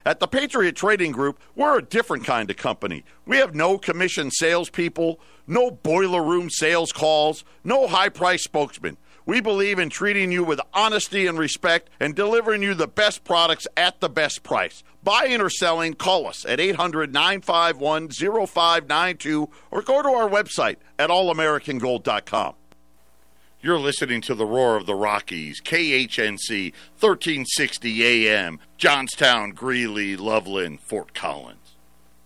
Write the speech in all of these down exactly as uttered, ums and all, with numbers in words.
At the Patriot Trading Group, we're a different kind of company. We have no commission salespeople, no boiler room sales calls, no high-price spokesmen. We believe in treating you with honesty and respect and delivering you the best products at the best price. Buying or selling, call us at eight hundred, nine five one, oh five nine two or go to our website at all american gold dot com. You're listening to the Roar of the Rockies, K H N C, thirteen sixty A M, Johnstown, Greeley, Loveland, Fort Collins.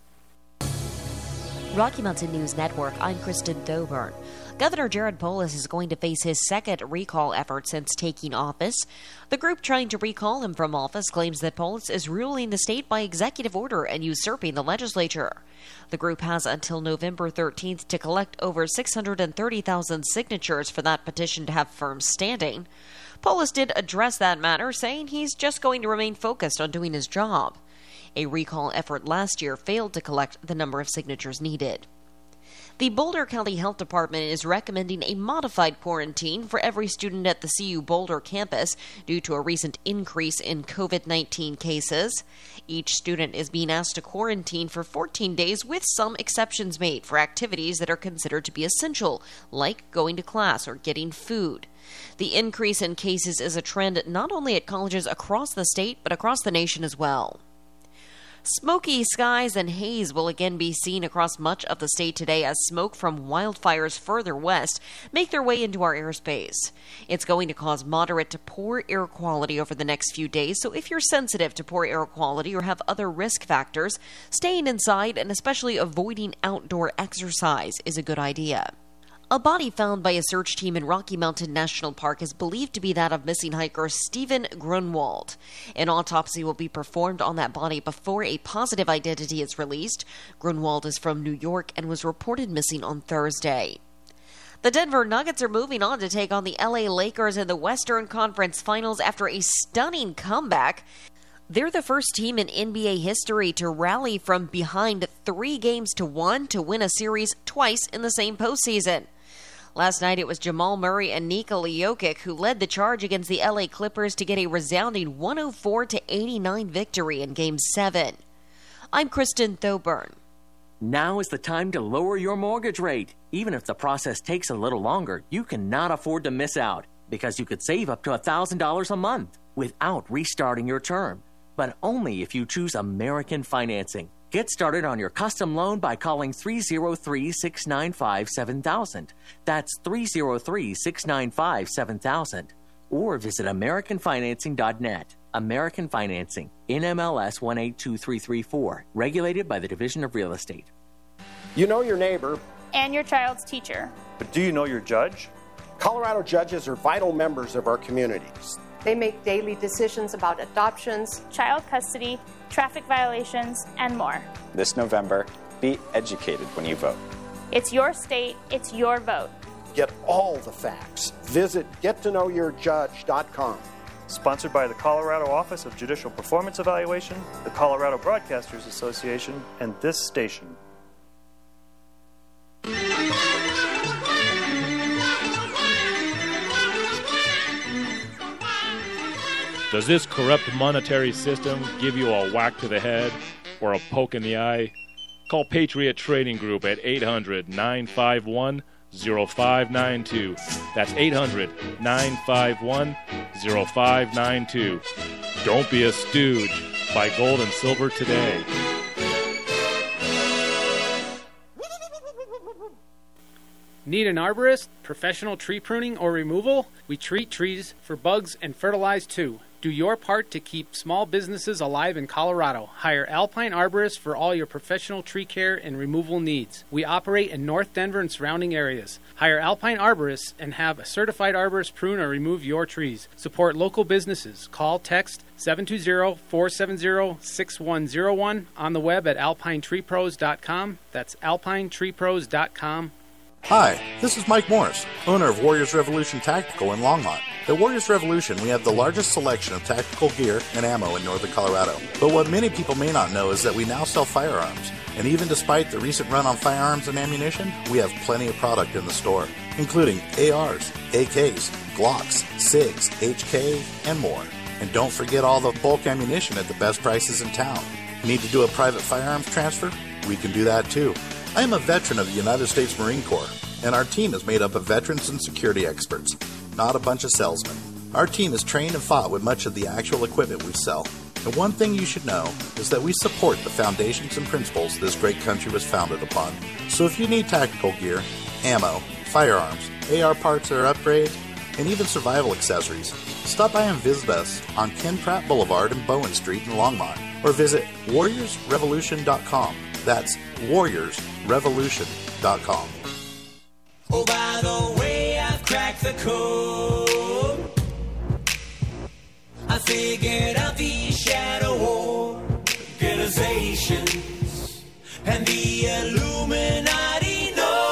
Rocky Mountain News Network, I'm Kristen Thoburn. Governor Jared Polis is going to face his second recall effort since taking office. The group trying to recall him from office claims that Polis is ruling the state by executive order and usurping the legislature. The group has until November thirteenth to collect over six hundred thirty thousand signatures for that petition to have firm standing. Polis did address that matter, saying he's just going to remain focused on doing his job. A recall effort last year failed to collect the number of signatures needed. The Boulder County Health Department is recommending a modified quarantine for every student at the C U Boulder campus due to a recent increase in covid nineteen cases. Each student is being asked to quarantine for fourteen days with some exceptions made for activities that are considered to be essential, like going to class or getting food. The increase in cases is a trend not only at colleges across the state, but across the nation as well. Smoky skies and haze will again be seen across much of the state today as smoke from wildfires further west make their way into our airspace. It's going to cause moderate to poor air quality over the next few days, so if you're sensitive to poor air quality or have other risk factors, staying inside and especially avoiding outdoor exercise is a good idea. A body found by a search team in Rocky Mountain National Park is believed to be that of missing hiker Stephen Grunwald. An autopsy will be performed on that body before a positive identity is released. Grunwald is from New York and was reported missing on Thursday. The Denver Nuggets are moving on to take on the L A Lakers in the Western Conference Finals after a stunning comeback. They're the first team in N B A history to rally from behind three games to one to win a series twice in the same postseason. Last night, it was Jamal Murray and Nikola Jokic who led the charge against the L A Clippers to get a resounding one oh four to eighty-nine victory in Game seven. I'm Kristen Thoburn. Now is the time to lower your mortgage rate. Even if the process takes a little longer, you cannot afford to miss out because you could save up to one thousand dollars a month without restarting your term. But only if you choose American Financing. Get started on your custom loan by calling three oh three, six nine five, seven thousand. That's three oh three, six nine five, seven thousand. Or visit american financing dot net. American Financing, N M L S one eight two three three four, regulated by the Division of Real Estate. You know your neighbor. And your child's teacher. But do you know your judge? Colorado judges are vital members of our communities. They make daily decisions about adoptions, child custody, traffic violations, and more. This November, be educated when you vote. It's your state, it's your vote. Get all the facts. Visit get to know your judge dot com. Sponsored by the Colorado Office of Judicial Performance Evaluation, the Colorado Broadcasters Association, and this station. Does this corrupt monetary system give you a whack to the head or a poke in the eye? Call Patriot Trading Group at eight hundred, nine five one, oh five nine two. That's eight hundred, nine five one, oh five nine two. Don't be a stooge. Buy gold and silver today. Need an arborist, professional tree pruning or removal? We treat trees for bugs and fertilize too. Do your part to keep small businesses alive in Colorado. Hire Alpine Arborists for all your professional tree care and removal needs. We operate in North Denver and surrounding areas. Hire Alpine Arborists and have a certified arborist prune or remove your trees. Support local businesses. Call, text seven two zero, four seven zero, six one zero one on the web at alpine tree pros dot com. That's alpine tree pros dot com. Hi, this is Mike Morris, owner of Warriors Revolution Tactical in Longmont. At Warriors Revolution, we have the largest selection of tactical gear and ammo in northern Colorado. But what many people may not know is that we now sell firearms. And even despite the recent run on firearms and ammunition, we have plenty of product in the store, including A Rs, A Ks, Glocks, SIGs, H K, and more. And don't forget all the bulk ammunition at the best prices in town. Need to do a private firearms transfer? We can do that too. I am a veteran of the United States Marine Corps, and our team is made up of veterans and security experts, not a bunch of salesmen. Our team is trained and fought with much of the actual equipment we sell. And one thing you should know is that we support the foundations and principles this great country was founded upon. So if you need tactical gear, ammo, firearms, A R parts or upgrades, and even survival accessories, stop by and visit us on Ken Pratt Boulevard and Bowen Street in Longmont, or visit warriors revolution dot com. That's warriors revolution dot com. Oh, by the way, I've cracked the code. I figured out the shadow organizations and the Illuminati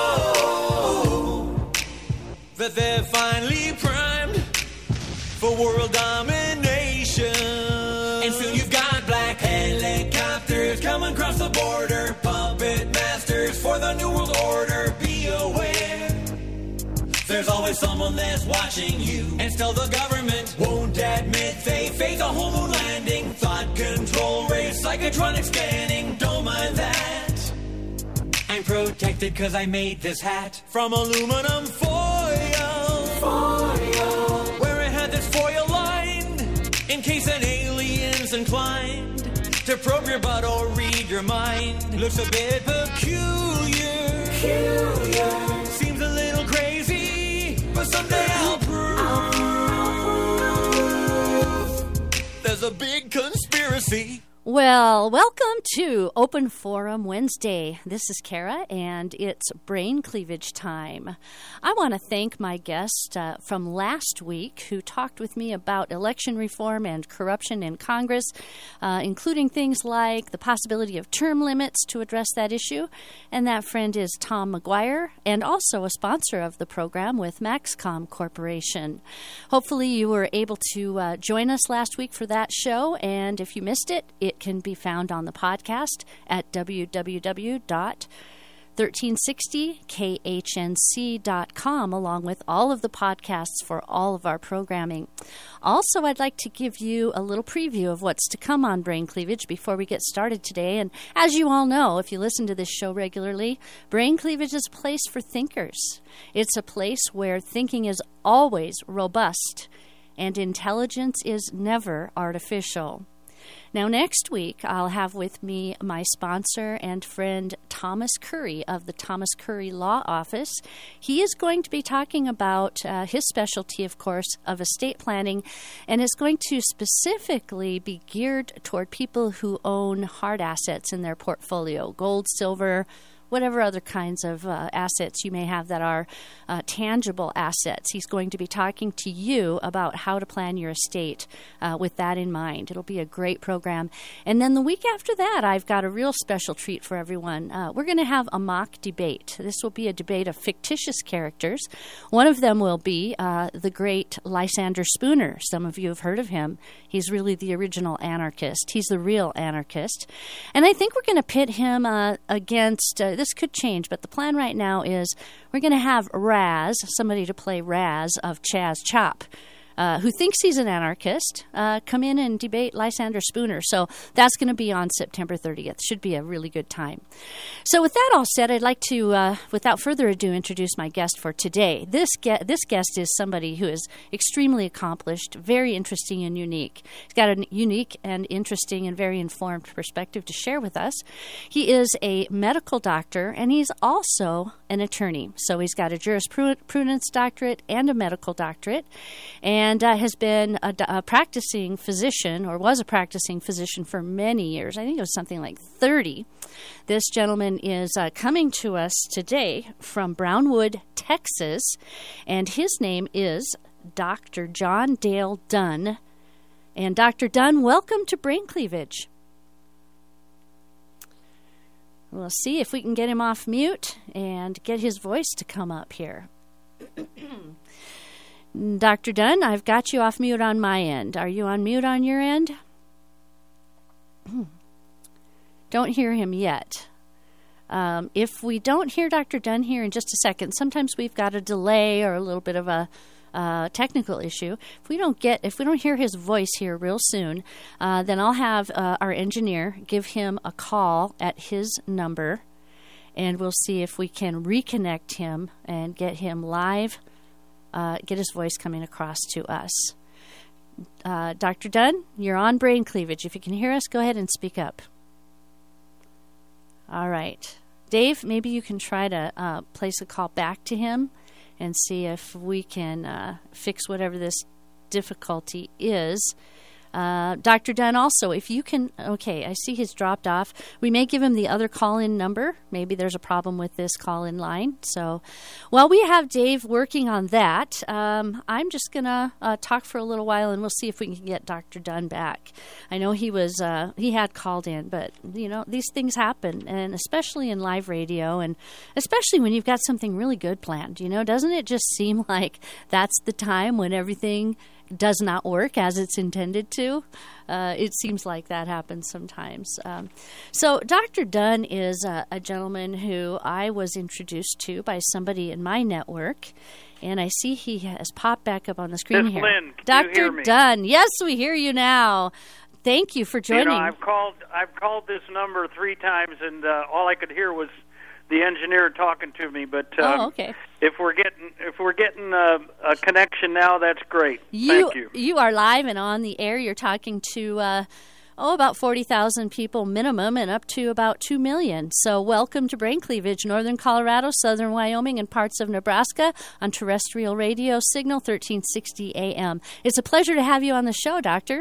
know that they're finally primed for world domination. And soon you've got black helicopters coming across the border, puppet masters for the New World Order. Be aware, there's always someone that's watching you, and still the government won't admit they face a whole moon landing. Thought control, race, psychotronic scanning, don't mind that. I'm protected cause I made this hat from aluminum foil, foil, where it had this foil lined in case an alien's inclined to probe your butt or read your mind. Looks a bit peculiar, peculiar. Seems a little crazy, but someday I'll prove, I'll prove there's a big conspiracy. Well, welcome to Open Forum Wednesday. This is Kara, and it's brain cleavage time. I want to thank my guest uh, from last week who talked with me about election reform and corruption in Congress, uh, including things like the possibility of term limits to address that issue. And that friend is Tom McGuire, and also a sponsor of the program with Maxcom Corporation. Hopefully you were able to uh, join us last week for that show, and if you missed it, it can be found on the podcast at w w w dot thirteen sixty k h n c dot com, along with all of the podcasts for all of our programming. Also, I'd like to give you a little preview of what's to come on Brain Cleavage before we get started today. And as you all know, if you listen to this show regularly, Brain Cleavage is a place for thinkers. It's a place where thinking is always robust and intelligence is never artificial. Now, next week, I'll have with me my sponsor and friend, Thomas Curry of the Thomas Curry Law Office. He is going to be talking about uh, his specialty, of course, of estate planning, and is going to specifically be geared toward people who own hard assets in their portfolio, gold, silver, whatever other kinds of uh, assets you may have that are uh, tangible assets. He's going to be talking to you about how to plan your estate uh, with that in mind. It'll be a great program. And then the week after that, I've got a real special treat for everyone. Uh, we're going to have a mock debate. This will be a debate of fictitious characters. One of them will be uh, the great Lysander Spooner. Some of you have heard of him. He's really the original anarchist. He's the real anarchist. And I think we're going to pit him uh, against... Uh, this could change, but the plan right now is we're going to have Raz, somebody to play Raz of Chaz Chop, uh, who thinks he's an anarchist, uh, come in and debate Lysander Spooner. So that's going to be on September thirtieth. Should be a really good time. So with that all said, I'd like to, uh, without further ado, introduce my guest for today. This, ge- this guest is somebody who is extremely accomplished, very interesting and unique. He's got a unique and interesting and very informed perspective to share with us. He is a medical doctor, and he's also an attorney. So he's got a jurisprudence doctorate and a medical doctorate, and And uh, has been a, a practicing physician, or was a practicing physician for many years. I think it was something like thirty. This gentleman is uh, coming to us today from Brownwood, Texas, and his name is Doctor John Dale Dunn. And Doctor Dunn, welcome to Brain Cleavage. We'll see if we can get him off mute and get his voice to come up here. Doctor Dunn, I've got you off mute on my end. Are you on mute on your end? Don't hear him yet. Um, if we don't hear Doctor Dunn here in just a second, sometimes we've got a delay or a little bit of a uh, technical issue. If we don't get, if we don't hear his voice here real soon, uh, then I'll have uh, our engineer give him a call at his number, and we'll see if we can reconnect him and get him live, uh, get his voice coming across to us. Uh, Doctor Dunn, you're on Brain Cleavage. If you can hear us, go ahead and speak up. All right. Dave, maybe you can try to uh, place a call back to him and see if we can uh, fix whatever this difficulty is. Uh, Doctor Dunn, also, if you can, okay, I see he's dropped off. We may give him the other call-in number. Maybe there's a problem with this call-in line. So while we have Dave working on that, um, I'm just going to uh, talk for a little while, and we'll see if we can get Doctor Dunn back. I know he was, uh, he had called in, but, you know, these things happen, and especially in live radio, and especially when you've got something really good planned. You know, doesn't it just seem like that's the time when everything does not work as it's intended to? Uh, it seems like that happens sometimes. Um, so Doctor Dunn is a, a gentleman who I was introduced to by somebody in my network, and I see he has popped back up on the screen Miss here. Lynn, can Doctor you hear me? Dunn, yes, we hear you now. Thank you for joining. You know, I've called. I've called this number three times, and uh, all I could hear was the engineer talking to me. But um, oh, okay. If we're getting if we're getting a, a connection now, that's great. You, Thank you. You are live and on the air. You're talking to uh, oh about forty thousand people minimum, and up to about two million. So welcome to Brain Cleavage, Northern Colorado, Southern Wyoming, and parts of Nebraska on terrestrial radio signal thirteen sixty A M. It's a pleasure to have you on the show, Doctor.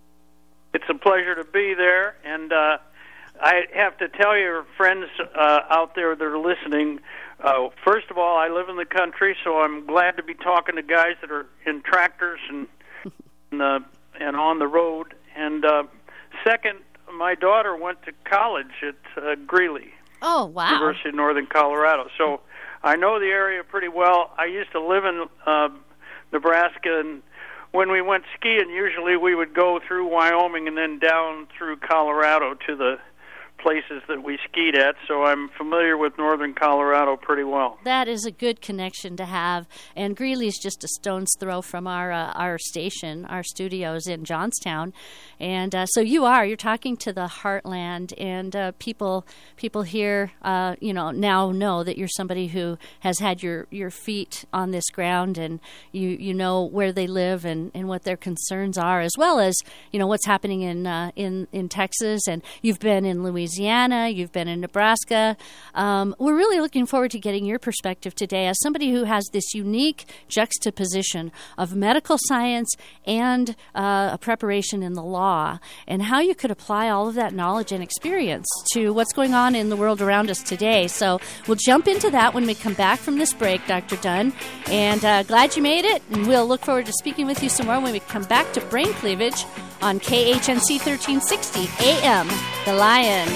It's a pleasure to be there, and uh, I have to tell your friends uh, out there that are listening. Uh, first of all, I live in the country, so I'm glad to be talking to guys that are in tractors and and, uh, and on the road. And uh, second, my daughter went to college at uh, Greeley. Oh, wow. University of Northern Colorado. So I know the area pretty well. I used to live in uh, Nebraska, and when we went skiing, usually we would go through Wyoming and then down through Colorado to the places that we skied at, so I'm familiar with Northern Colorado pretty well. That is a good connection to have, and Greeley's just a stone's throw from our uh, our station, our studios in Johnstown, and uh, so you are you're talking to the heartland, and uh, people people here, uh, you know, now know that you're somebody who has had your, your feet on this ground, and you you know where they live and, and what their concerns are, as well as you know what's happening in uh, in in Texas, and you've been in Louisiana. Louisiana, you've been in Nebraska. Um, we're really looking forward to getting your perspective today as somebody who has this unique juxtaposition of medical science and uh, a preparation in the law, and how you could apply all of that knowledge and experience to what's going on in the world around us today. So we'll jump into that when we come back from this break, Doctor Dunn, and uh, glad you made it, and we'll look forward to speaking with you some more when we come back to Brain Cleavage on K H N C thirteen sixty A M, The Lion.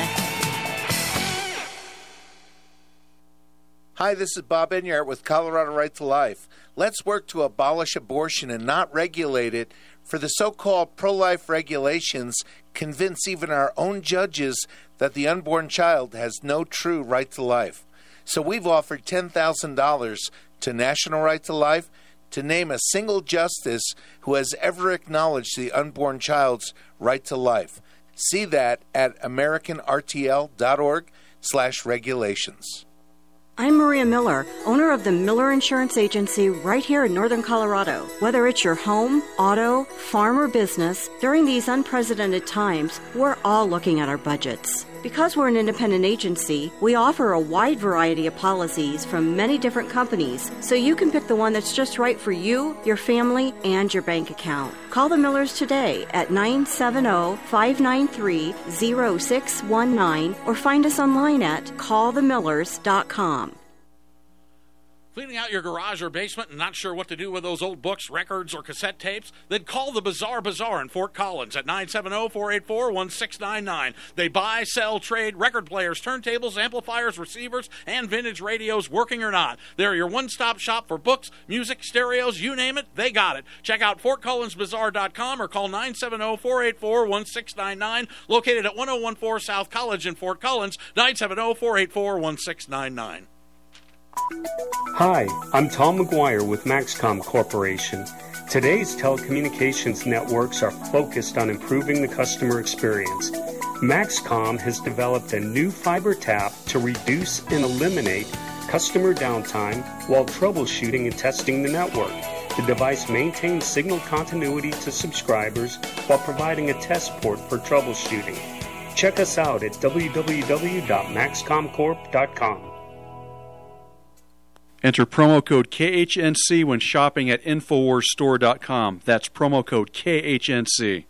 Hi, this is Bob Enyart with Colorado Right to Life. Let's work to abolish abortion and not regulate it, for the so-called pro-life regulations convince even our own judges that the unborn child has no true right to life. So we've offered ten thousand dollars to National Right to Life to name a single justice who has ever acknowledged the unborn child's right to life. See that at american r t l dot org slash regulations. I'm Maria Miller, owner of the Miller Insurance Agency right here in Northern Colorado. Whether it's your home, auto, farm, or business, during these unprecedented times, we're all looking at our budgets. Because we're an independent agency, we offer a wide variety of policies from many different companies, so you can pick the one that's just right for you, your family, and your bank account. Call the Millers today at nine seven zero, five nine three, zero six one nine or find us online at call the millers dot com. Cleaning out your garage or basement and not sure what to do with those old books, records, or cassette tapes? Then call the Bazaar Bazaar in Fort Collins at nine seven zero, four eight four, one six nine nine. They buy, sell, trade record players, turntables, amplifiers, receivers, and vintage radios, working or not. They're your one-stop shop for books, music, stereos, you name it, they got it. Check out fort collins bazaar dot com or call nine seven zero, four eight four, one six nine nine. Located at ten fourteen South College in Fort Collins, nine seven zero, four eight four, one six nine nine. Hi, I'm Tom McGuire with Maxcom Corporation. Today's telecommunications networks are focused on improving the customer experience. Maxcom has developed a new fiber tap to reduce and eliminate customer downtime while troubleshooting and testing the network. The device maintains signal continuity to subscribers while providing a test port for troubleshooting. Check us out at w w w dot maxcom corp dot com. Enter promo code K H N C when shopping at infowars store dot com. That's promo code K H N C.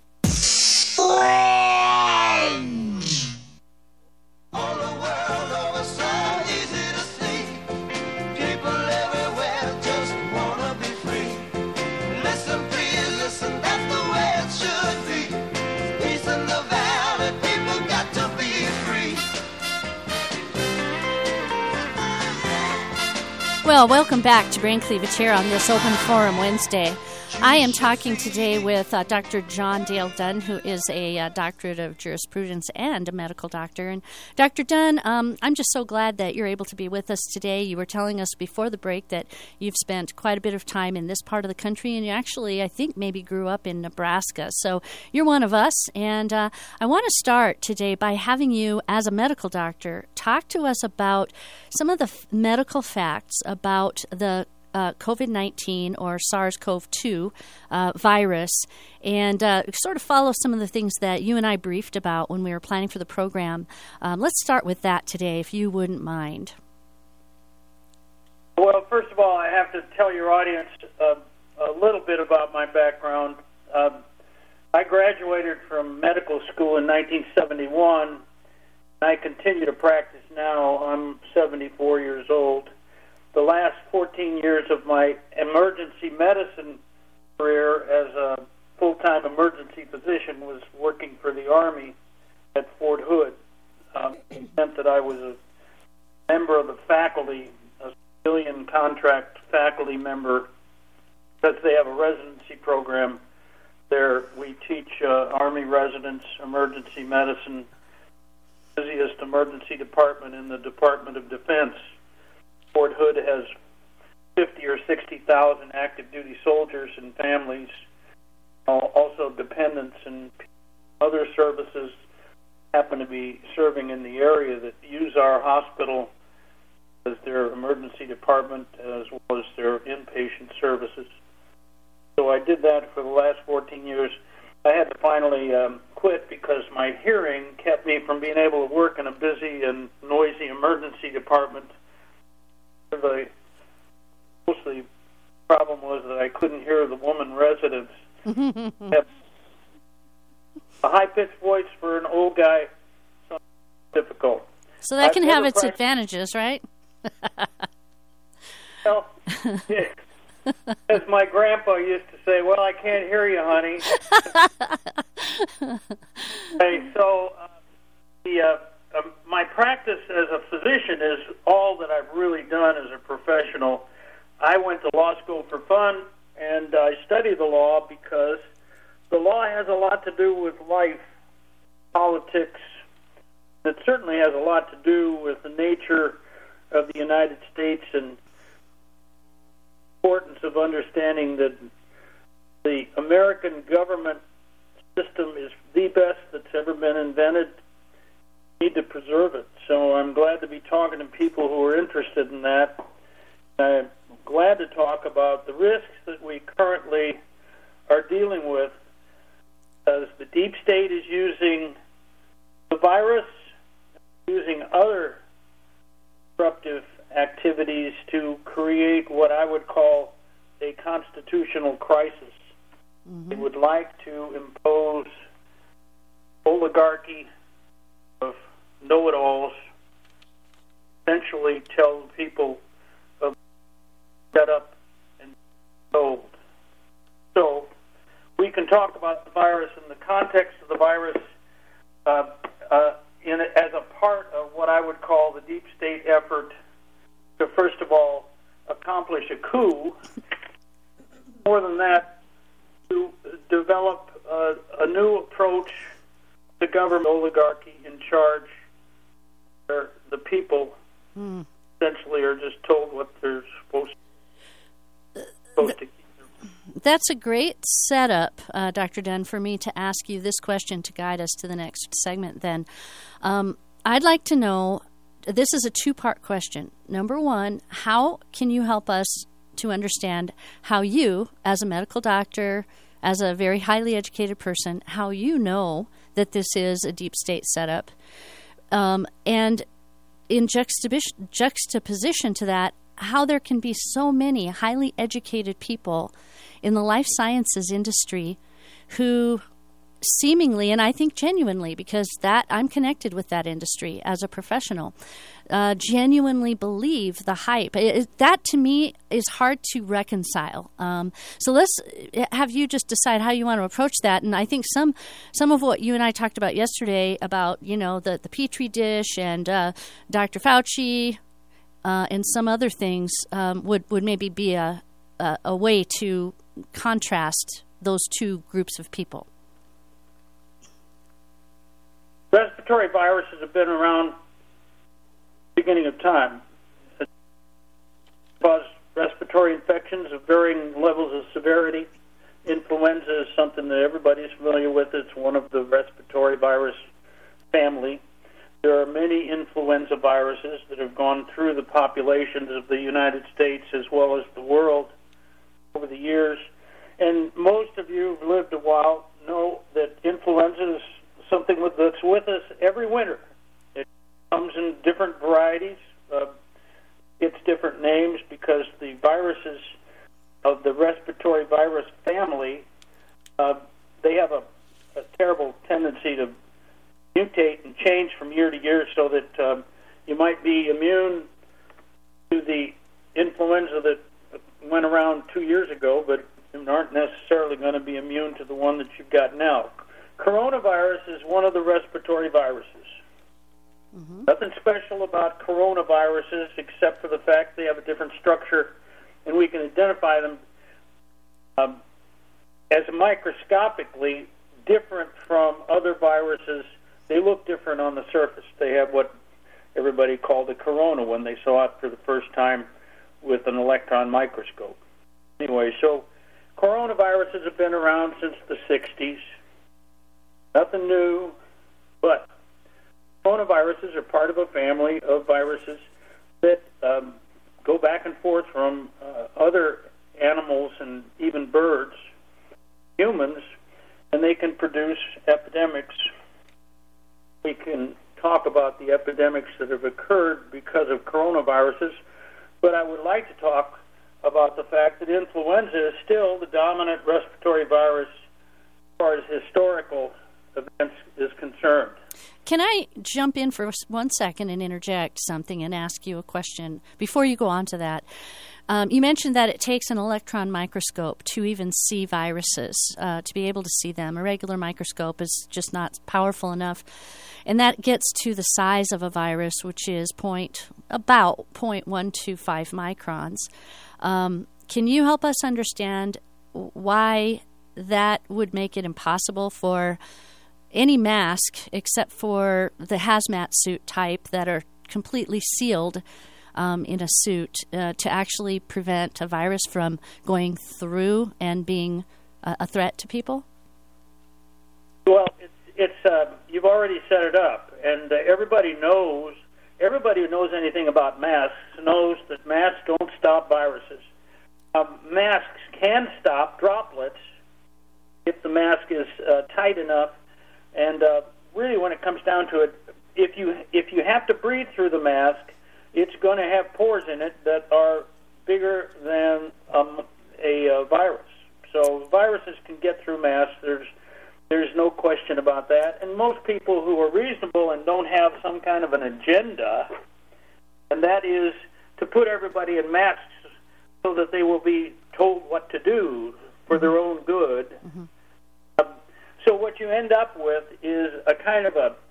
Well, welcome back to Brain Cleavage here on this Open Forum Wednesday. I am talking today with uh, Doctor John Dale Dunn, who is a uh, doctorate of jurisprudence and a medical doctor. And Doctor Dunn, um, I'm just so glad that you're able to be with us today. You were telling us before the break that you've spent quite a bit of time in this part of the country, and you actually, I think, maybe grew up in Nebraska. So you're one of us, and uh, I want to start today by having you, as a medical doctor, talk to us about some of the f- medical facts about the Uh, COVID nineteen or SARS-C o V two uh, virus, and uh, sort of follow some of the things that you and I briefed about when we were planning for the program. Um, let's start with that today, if you wouldn't mind. Well, first of all, I have to tell your audience uh, a little bit about my background. Uh, I graduated from medical school in nineteen seventy-one. I continue to practice now. I'm seventy-four years old. The last fourteen years of my emergency medicine career as a full-time emergency physician was working for the Army at Fort Hood. Um, it meant that I was a member of the faculty, a civilian contract faculty member, because they have a residency program there. We teach uh, Army residents emergency medicine, busiest emergency department in the Department of Defense. Fort Hood has fifty or sixty thousand active duty soldiers and families, also dependents and other services happen to be serving in the area that use our hospital as their emergency department as well as their inpatient services. So I did that for the last fourteen years. I had to finally um, quit because my hearing kept me from being able to work in a busy and noisy emergency department. The mostly problem was that I couldn't hear the woman residents. A high-pitched voice for an old guy is difficult. So that can I've have its practiced. advantages, right? Well, yeah. As my grandpa used to say, well, I can't hear you, honey. Hey, so uh, the... Uh, Um, my practice as a physician is all that I've really done as a professional. I went to law school for fun, and I study the law because the law has a lot to do with life, politics. It certainly has a lot to do with the nature of the United States and the importance of understanding that the American government system is the best that's ever been invented. Need to preserve it. So I'm glad to be talking to people who are interested in that. I'm glad to talk about the risks that we currently are dealing with as the deep state is using the virus, using other disruptive activities to create what I would call a constitutional crisis. Mm-hmm. They would like to impose oligarchy of know-it-alls, essentially tell people of set up and sold. So we can talk about the virus in the context of the virus uh, uh, in as a part of what I would call the deep state effort to, first of all, accomplish a coup. More than that, to develop uh, a new approach to government oligarchy in charge. The people, mm. essentially are just told what they're supposed to, supposed to keep. That's a great setup, uh, Doctor Dunn, for me to ask you this question to guide us to the next segment then. Um, I'd like to know, this is a two-part question. Number one, how can you help us to understand how you, as a medical doctor, as a very highly educated person, how you know that this is a deep state setup? Um, and in juxtaposition, juxtaposition to that, how there can be so many highly educated people in the life sciences industry who seemingly, and I think genuinely, because that I'm connected with that industry as a professional, uh, genuinely believe the hype. It, that to me is hard to reconcile. Um, so let's have you just decide how you want to approach that. And I think some some of what you and I talked about yesterday about, you know, the, the Petri dish and uh, Doctor Fauci uh, and some other things um, would, would maybe be a, a, a way to contrast those two groups of people. Respiratory viruses have been around the beginning of time. They cause respiratory infections of varying levels of severity. Influenza is something that everybody is familiar with. It's one of the respiratory virus family. There are many influenza viruses that have gone through the populations of the United States as well as the world over the years. And most of you who've lived a while know that influenza is something with, that's with us every winter. It comes in different varieties. Uh, it's different names because the viruses of the respiratory virus family, uh, they have a, a terrible tendency to mutate and change from year to year, so that um, you might be immune to the influenza that went around two years ago, but aren't necessarily going to be immune to the one that you've got now. Coronavirus is one of the respiratory viruses. Mm-hmm. Nothing special about coronaviruses except for the fact they have a different structure, and we can identify them um, as microscopically different from other viruses. They look different on the surface. They have what everybody called a corona when they saw it for the first time with an electron microscope. Anyway, so coronaviruses have been around since the sixties. Nothing new, but coronaviruses are part of a family of viruses that um, go back and forth from uh, other animals and even birds, humans, and they can produce epidemics. We can talk about the epidemics that have occurred because of coronaviruses, but I would like to talk about the fact that influenza is still the dominant respiratory virus as far as historical events is concerned. Can I jump in for one second and interject something and ask you a question before you go on to that? Um, you mentioned that it takes an electron microscope to even see viruses, uh, to be able to see them. A regular microscope is just not powerful enough. And that gets to the size of a virus, which is point, about zero point one two five microns. Um, can you help us understand why that would make it impossible for any mask, except for the hazmat suit type that are completely sealed um, in a suit, uh, to actually prevent a virus from going through and being a, a threat to people? Well, it's, it's uh, you've already set it up, and uh, everybody knows, everybody who knows anything about masks knows that masks don't stop viruses. Um, masks can stop droplets if the mask is uh, tight enough. And uh, really, when it comes down to it, if you if you have to breathe through the mask, it's going to have pores in it that are bigger than um, a uh, virus. So viruses can get through masks. There's there's no question about that. And most people who are reasonable and don't have some kind of an agenda, and that is to put everybody in masks so that they will be told what to do for their own good. Mm-hmm. So what you end up with is a kind of a,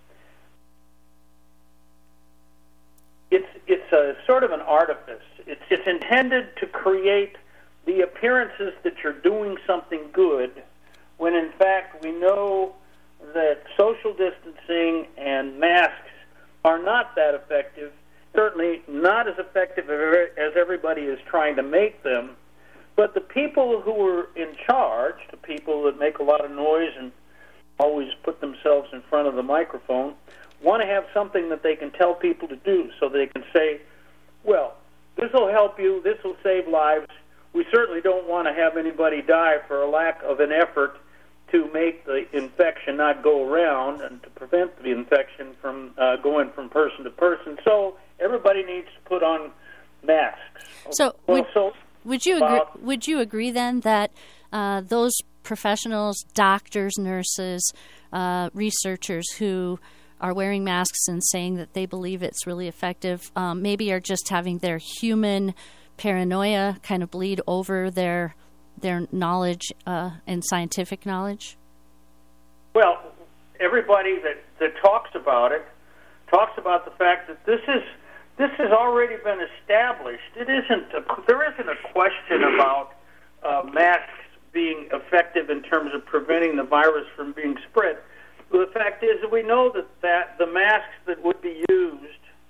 it's it's a sort of an artifice. It's it's intended to create the appearances that you're doing something good, when in fact we know that social distancing and masks are not that effective, Certainly not as effective as everybody is trying to make them. But the people who are in charge, the people that make a lot of noise and always put themselves in front of the microphone, want to have something that they can tell people to do so they can say, well, this will help you, this will save lives. We certainly don't want to have anybody die for a lack of an effort to make the infection not go around and to prevent the infection from uh, going from person to person. So everybody needs to put on masks. So well, would, so, would you agree, would you agree then that uh, those professionals, doctors, nurses, uh, researchers who are wearing masks and saying that they believe it's really effective, um, maybe are just having their human paranoia kind of bleed over their their knowledge uh, and scientific knowledge? Well, everybody that, that talks about it talks about the fact that this is this has already been established. It isn't a, there isn't a question about uh, masks being effective in terms of preventing the virus from being spread. The fact is that we know that, that the masks that would be used,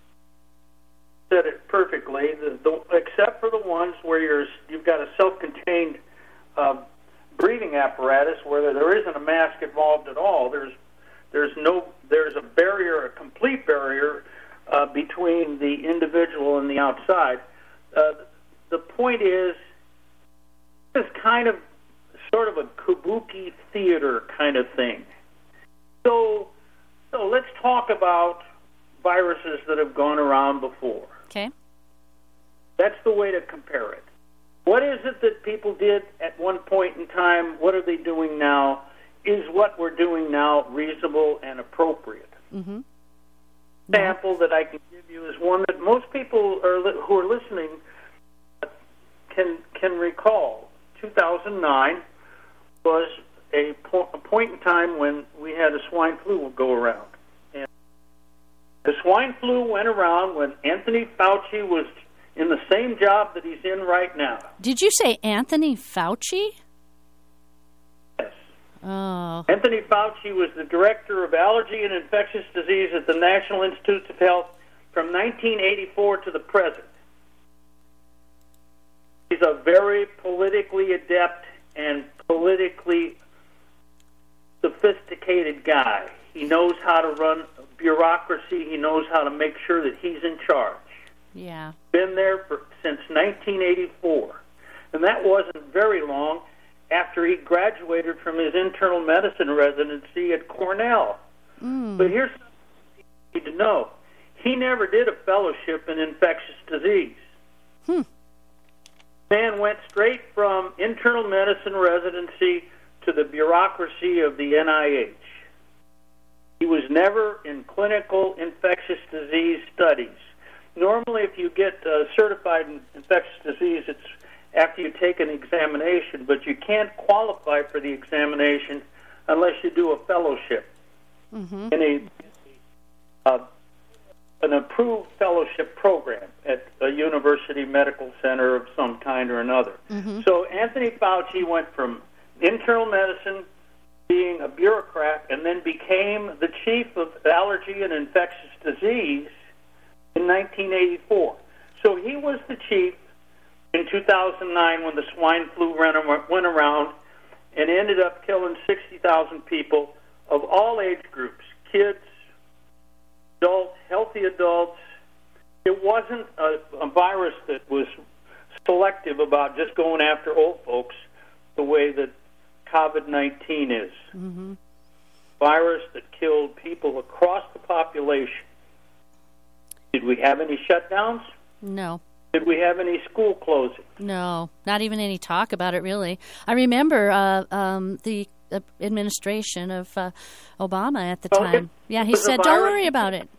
said it perfectly, the, the, except for the ones where you're, you've got a self-contained uh, breathing apparatus where there isn't a mask involved at all. There's there's no there's a barrier, a complete barrier uh, between the individual and the outside. Uh, the point is, this is kind of sort of a kabuki theater kind of thing. So, so let's talk about viruses that have gone around before. Okay. That's the way to compare it. What is it that people did at one point in time? What are they doing now? Is what we're doing now reasonable and appropriate? Mm-hmm. Example that I can give you is one that most people are li- who are listening can can recall. two thousand nine was a, po- a point in time when we had a swine flu go around. And the swine flu went around when Anthony Fauci was in the same job that he's in right now. Did you say Anthony Fauci? Yes. Oh. Anthony Fauci was the director of allergy and infectious disease at the National Institutes of Health from nineteen eighty-four to the present. He's a very politically adept and politically sophisticated guy. He knows how to run bureaucracy. He knows how to make sure that he's in charge. Yeah. Been there for, since nineteen eighty-four. And that wasn't very long after he graduated from his internal medicine residency at Cornell. Mm. But here's something you need to know. He never did a fellowship in infectious disease. Hmm. Man went straight from internal medicine residency to the bureaucracy of the N I H. He was never in clinical infectious disease studies. Normally, if you get uh, certified in infectious disease, it's after you take an examination, but you can't qualify for the examination unless you do a fellowship mm-hmm. in a uh, an approved fellowship program at a university medical center of some kind or another. Mm-hmm. So Anthony Fauci went from internal medicine, being a bureaucrat, and then became the chief of allergy and infectious disease in nineteen eighty-four. So he was the chief in two thousand nine when the swine flu went around and ended up killing sixty thousand people of all age groups, kids, adults, healthy adults. It wasn't a, a virus that was selective about just going after old folks the way that COVID nineteen is. Mm-hmm. Virus that killed people across the population. Did we have any shutdowns? No. Did we have any school closings? No, not even any talk about it, really. I remember uh, um, the uh, administration of uh, Obama at the well, time. It, yeah, he it said, don't worry about it.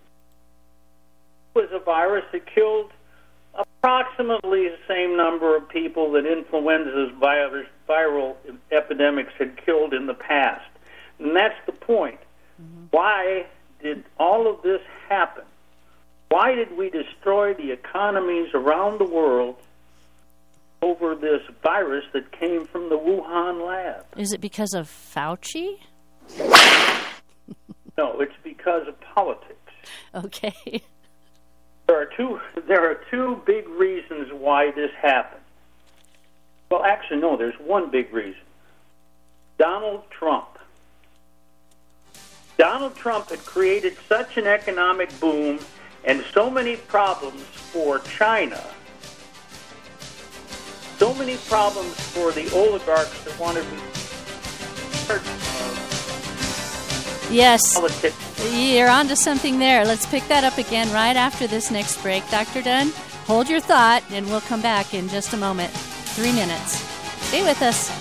It was a virus that killed approximately the same number of people that influenza's virus, viral epidemics had killed in the past. And that's the point. Mm-hmm. Why did all of this happen? Why did we destroy the economies around the world over this virus that came from the Wuhan lab? Is it because of Fauci? No, it's because of politics. Okay. There are two. There are two big reasons why this happened. Well, actually, no. There's one big reason. Donald Trump. Donald Trump had created such an economic boom and so many problems for China, so many problems for the oligarchs that wanted to be part of yes, politics. You're onto something there. Let's pick that up again right after this next break. Doctor Dunn, hold your thought, and we'll come back in just a moment. Three minutes. Stay with us.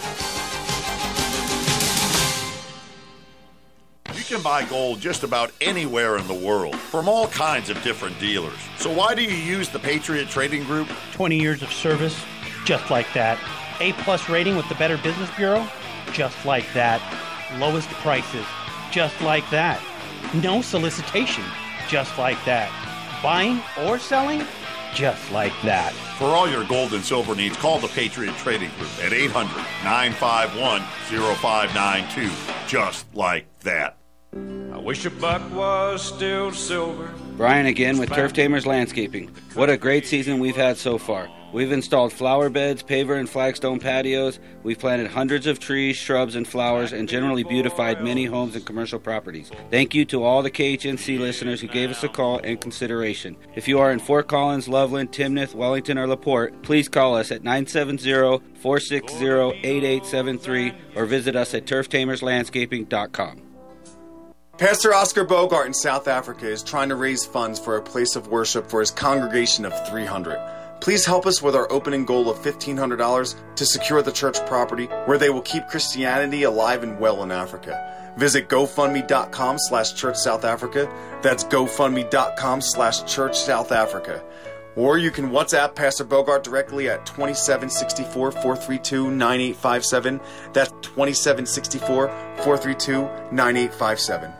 You can buy gold just about anywhere in the world from all kinds of different dealers. So why do you use the Patriot Trading Group? twenty years of service, just like that. A-plus rating with the Better Business Bureau, just like that. Lowest prices, just like that. No solicitation, just like that. Buying or selling, just like that. For all your gold and silver needs, call the Patriot Trading Group at eight hundred, nine five one, oh five nine two. Just like that. I wish a buck was still silver. Brian again with Turf Tamers Landscaping. What a great season we've had so far. We've installed flower beds, paver and flagstone patios. We've planted hundreds of trees, shrubs, and flowers, and generally beautified many homes and commercial properties. Thank you to all the K H N C listeners who gave us a call and consideration. If you are in Fort Collins, Loveland, Timnath, Wellington, or LaPorte, please call us at nine seven zero, four six zero, eight eight seven three or visit us at turf tamers landscaping dot com. Pastor Oscar Bogart in South Africa is trying to raise funds for a place of worship for his congregation of three hundred. Please help us with our opening goal of fifteen hundred dollars to secure the church property where they will keep Christianity alive and well in Africa. Visit GoFundMe.com slash Church South Africa. That's GoFundMe.com slash Church South Africa. Or you can WhatsApp Pastor Bogart directly at twenty-seven sixty-four, four three two, nine eight five seven. That's twenty-seven sixty-four, four three two, nine eight five seven.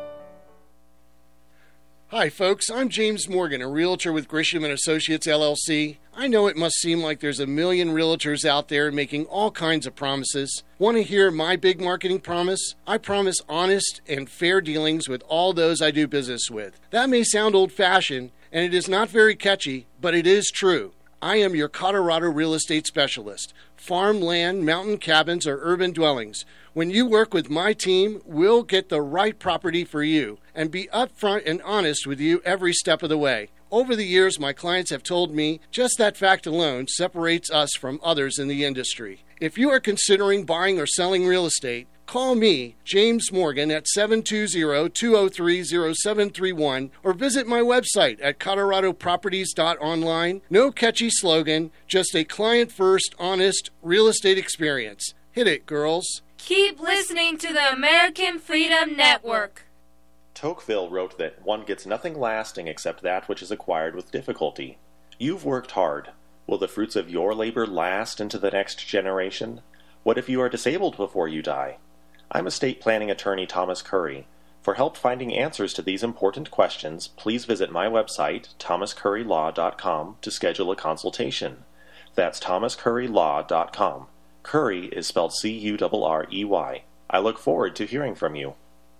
Hi, folks. I'm James Morgan, a realtor with Grisham and Associates, L L C. I know it must seem like there's a million realtors out there making all kinds of promises. Want to hear my big marketing promise? I promise honest and fair dealings with all those I do business with. That may sound old-fashioned, and it is not very catchy, but it is true. I am your Colorado real estate specialist. Farm, land, mountain cabins, or urban dwellings. When you work with my team, we'll get the right property for you and be upfront and honest with you every step of the way. Over the years, my clients have told me just that fact alone separates us from others in the industry. If you are considering buying or selling real estate, call me, James Morgan, at seven two zero, two zero three, zero seven three one or visit my website at colorado properties dot online. No catchy slogan, just a client-first, honest real estate experience. Hit it, girls. Keep listening to the American Freedom Network. Tocqueville wrote that one gets nothing lasting except that which is acquired with difficulty. You've worked hard. Will the fruits of your labor last into the next generation? What if you are disabled before you die? I'm estate planning attorney Thomas Curry. For help finding answers to these important questions, please visit my website, thomas curry law dot com, to schedule a consultation. That's thomas curry law dot com. Curry is spelled C U R R E Y. I look forward to hearing from you.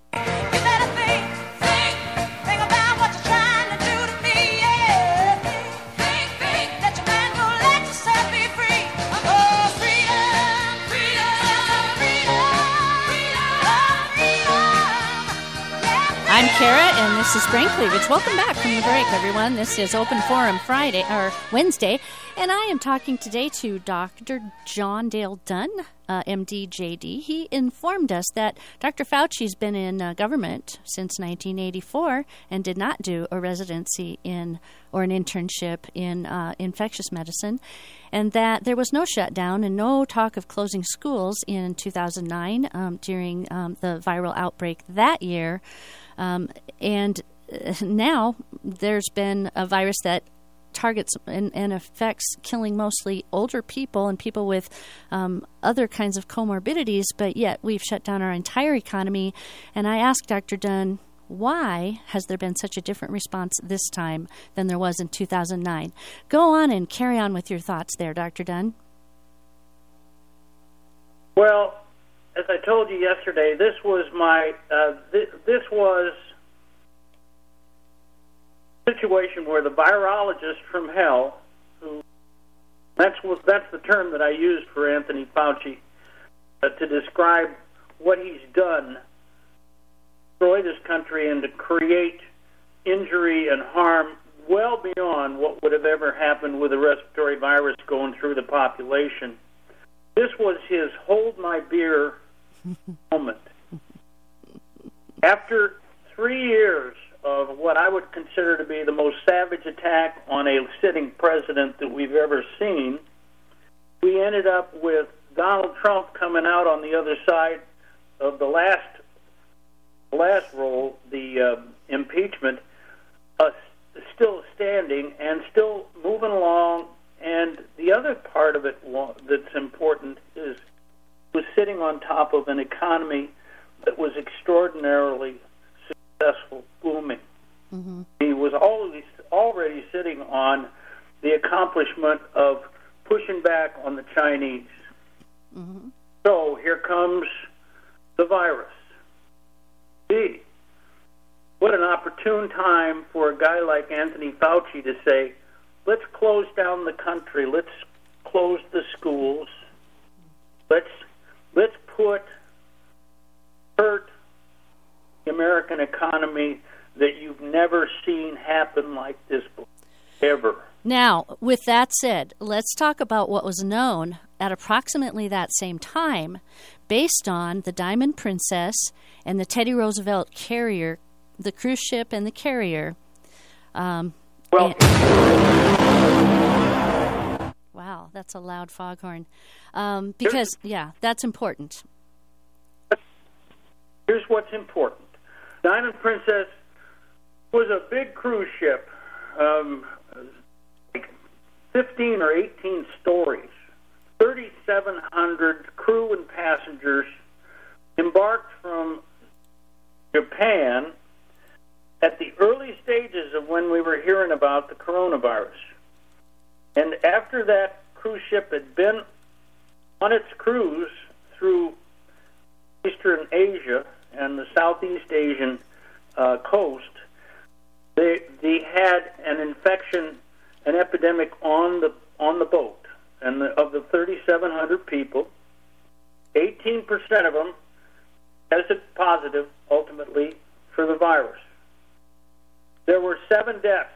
I'm Kara, and this is Brain Cleavage. Welcome back from the break, everyone. This is Open Forum Friday or Wednesday, and I am talking today to Doctor John Dale Dunn, uh, M D, J D. He informed us that Doctor Fauci's been in uh, government since nineteen eighty-four and did not do a residency in or an internship in uh, infectious medicine, and that there was no shutdown and no talk of closing schools in two thousand nine um, during um, the viral outbreak that year. Um, and now there's been a virus that targets and, and affects killing mostly older people and people with um, other kinds of comorbidities, but yet we've shut down our entire economy. And I asked Doctor Dunn, why has there been such a different response this time than there was in two thousand nine? Go on and carry on with your thoughts there, Doctor Dunn. Well, as I told you yesterday, this was my, uh, th- this was situation where the virologist from hell, who that's what that's the term that I used for Anthony Fauci uh, to describe what he's done, to destroy this country and to create injury and harm well beyond what would have ever happened with a respiratory virus going through the population. This was his hold my beer moment. After three years of what I would consider to be the most savage attack on a sitting president that we've ever seen, we ended up with Donald Trump coming out on the other side of the last last roll, the uh, impeachment, uh, still standing and still moving along. And the other part of it that's important is he was sitting on top of an economy that was extraordinarily successful, booming. Mm-hmm. He was always already sitting on the accomplishment of pushing back on the Chinese. Mm-hmm. So here comes the virus. Gee, what an opportune time for a guy like Anthony Fauci to say, let's close down the country, let's close the schools, let's let's put hurt the American economy that you've never seen happen like this before, ever. Now, with that said, let's talk about what was known at approximately that same time based on the Diamond Princess and the Teddy Roosevelt carrier, the cruise ship and the carrier. Um, well, and, wow, that's a loud foghorn. Um, because, yeah, that's important. Here's what's important. Diamond Princess was a big cruise ship, um, like fifteen or eighteen stories, thirty-seven hundred crew and passengers, embarked from Japan at the early stages of when we were hearing about the coronavirus. And after that cruise ship had been on its cruise through Eastern Asia and the Southeast Asian uh, coast, they they had an infection, an epidemic on the on the boat, and the, of the thirty-seven hundred people, eighteen percent of them tested positive ultimately for the virus. There were seven deaths.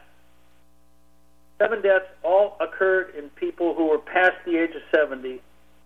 Seven deaths all occurred in people who were past the age of seventy.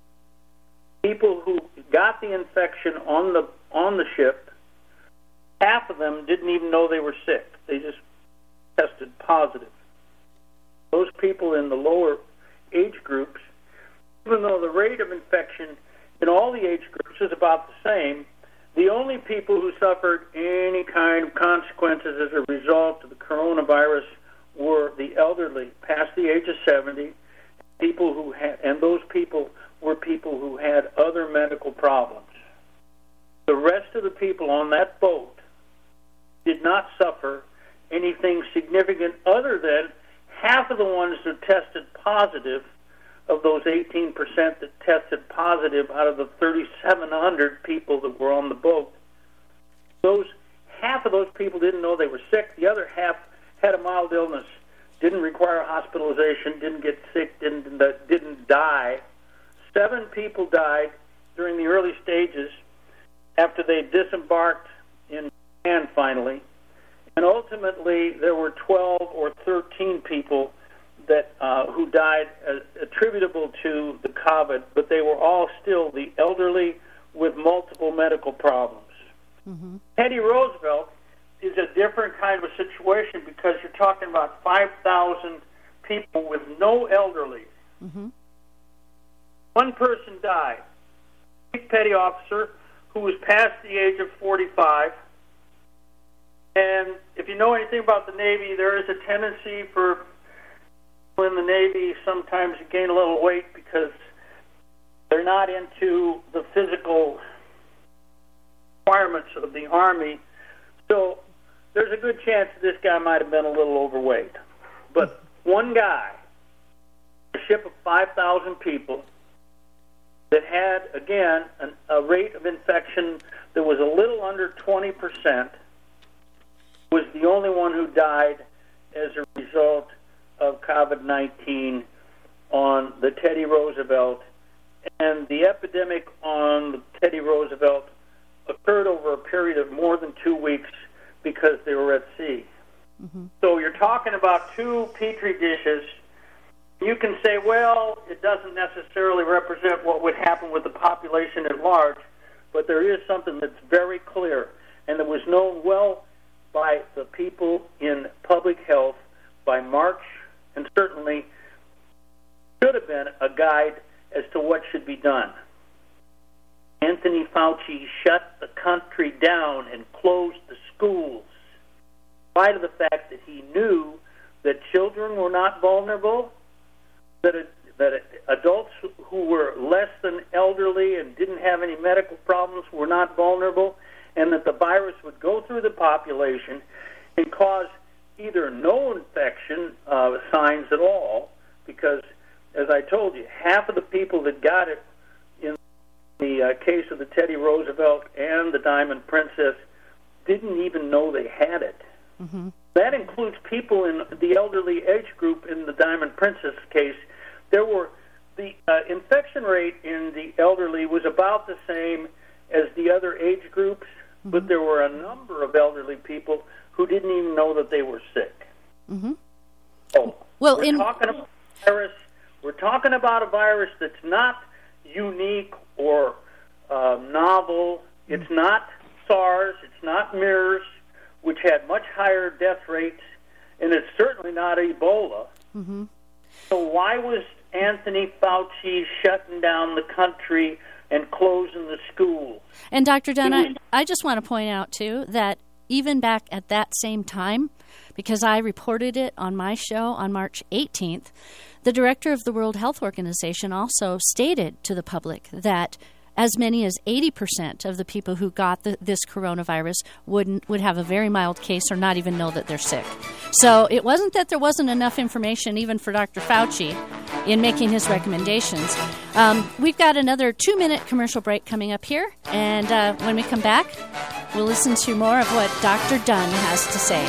People who got the infection on the on the ship, half of them didn't even know they were sick. They just tested positive. Those people in the lower age groups, even though the rate of infection in all the age groups is about the same, the only people who suffered any kind of consequences as a result of the coronavirus were the elderly, past the age of seventy, people who had, and those people were people who had other medical problems. The rest of the people on that boat did not suffer anything significant other than half of the ones that tested positive, of those eighteen percent that tested positive out of the thirty-seven hundred people that were on the boat, those half of those people didn't know they were sick. The other half had a mild illness, didn't require hospitalization, didn't get sick, didn't didn't die. Seven people died during the early stages after they disembarked in Japan finally, and ultimately there were twelve or thirteen people that uh, who died uh, attributable to the COVID, but they were all still the elderly with multiple medical problems. Mm-hmm. Teddy Roosevelt is a different kind of a situation because you're talking about five thousand people with no elderly. Mm-hmm. One person died, a petty officer who was past the age of forty-five. And if you know anything about the Navy, there is a tendency for people in the Navy sometimes to gain a little weight because they're not into the physical requirements of the Army. So there's a good chance that this guy might have been a little overweight. But one guy, a ship of five thousand people, that had, again, an, a rate of infection that was a little under twenty percent, was the only one who died as a result of COVID nineteen on the Teddy Roosevelt, and the epidemic on the Teddy Roosevelt occurred over a period of more than two weeks because they were at sea. Mm-hmm. So you're talking about two Petri dishes. You can say, well, it doesn't necessarily represent what would happen with the population at large, but there is something that's very clear, and that was known well by the people in public health by March, and certainly should have been a guide as to what should be done. Anthony Fauci shut the country down and closed the schools, in spite of the fact that he knew that children were not vulnerable, that it, that it, adults who were less than elderly and didn't have any medical problems were not vulnerable, and that the virus would go through the population and cause either no infection uh, signs at all, because, as I told you, half of the people that got it in the uh, case of the Teddy Roosevelt and the Diamond Princess didn't even know they had it. Mm-hmm. That includes people in the elderly age group in the Diamond Princess case. There were the uh, infection rate in the elderly was about the same as the other age groups, mm-hmm. but there were a number of elderly people who didn't even know that they were sick. Mm-hmm. Oh, well, we're in talking about a virus. We're talking about a virus that's not unique or uh, novel. Mm-hmm. It's not SARS. It's not MERS, which had much higher death rates, and it's certainly not Ebola. Mm-hmm. So why was Anthony Fauci shutting down the country and closing the schools? And Doctor Dunn, I, I just want to point out, too, that even back at that same time, because I reported it on my show on March eighteenth, the director of the World Health Organization also stated to the public that as many as eighty percent of the people who got the, this coronavirus would would have a very mild case or not even know that they're sick. So it wasn't that there wasn't enough information even for Doctor Fauci in making his recommendations. Um, we've got another two-minute commercial break coming up here, and uh, when we come back, we'll listen to more of what Doctor Dunn has to say.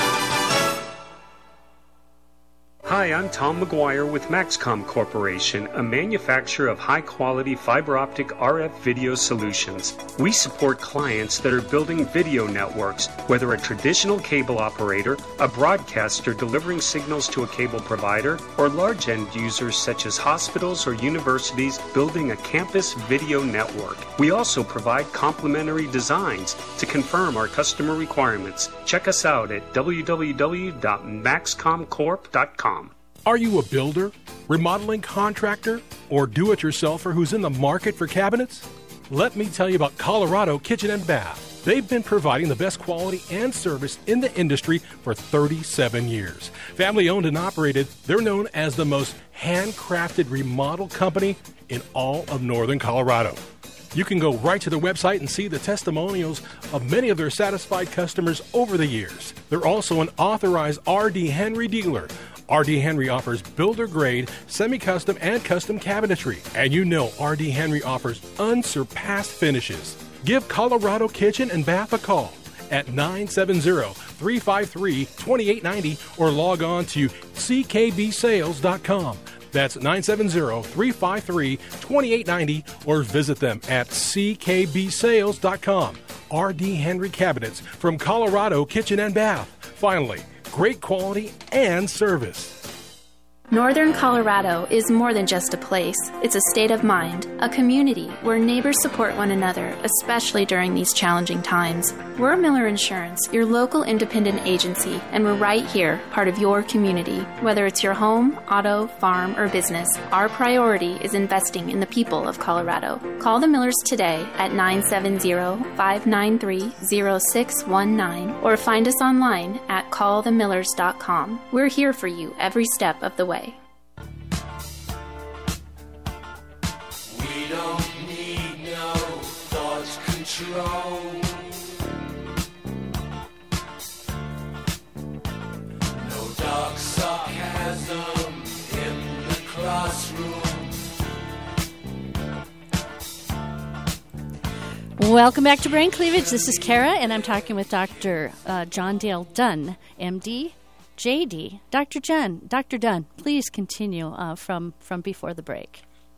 Hi, I'm Tom McGuire with Maxcom Corporation, a manufacturer of high-quality fiber optic R F video solutions. We support clients that are building video networks, whether a traditional cable operator, a broadcaster delivering signals to a cable provider, or large end users such as hospitals or universities building a campus video network. We also provide complementary designs to confirm our customer requirements. Check us out at w w w dot maxcom corp dot com. Are you a builder, remodeling contractor, or do-it-yourselfer who's in the market for cabinets? Let me tell you about Colorado Kitchen and Bath. They've been providing the best quality and service in the industry for thirty-seven years. Family owned and operated, they're known as the most handcrafted remodel company in all of northern Colorado. You can go right to their website and see the testimonials of many of their satisfied customers over the years. They're also an authorized R D. Henry dealer. R D. Henry offers builder-grade, semi-custom, and custom cabinetry. And you know R D. Henry offers unsurpassed finishes. Give Colorado Kitchen and Bath a call at nine seven zero, three five three, two eight nine zero or log on to c k b sales dot com. That's nine seven zero, three five three, two eight nine zero or visit them at c k b sales dot com. R D. Henry Cabinets from Colorado Kitchen and Bath. Finally, great quality and service. Northern Colorado is more than just a place. It's a state of mind, a community where neighbors support one another, especially during these challenging times. We're Miller Insurance, your local independent agency, and we're right here, part of your community. Whether it's your home, auto, farm, or business, our priority is investing in the people of Colorado. Call the Millers today at nine seven zero, five nine three, zero six one nine or find us online at call the millers dot com. We're here for you every step of the way. We don't need no thought control. No dark sarcasm in the classroom. Welcome back to Brain Cleavage. This is Kara, and I'm talking with Doctor Uh, John Dale Dunn, M D, J D. Doctor Jen, Doctor Dunn, please continue uh, from, from before the break.